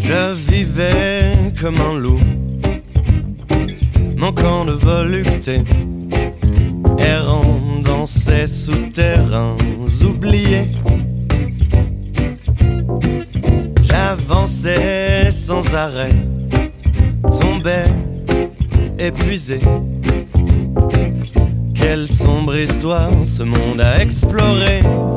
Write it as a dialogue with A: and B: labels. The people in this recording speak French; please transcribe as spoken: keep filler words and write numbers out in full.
A: Je vivais comme un loup, manquant de volupté, errant dans ces souterrains oubliés. J'avançais sans arrêt, tombais épuisé. Quelle sombre histoire ce monde a exploré.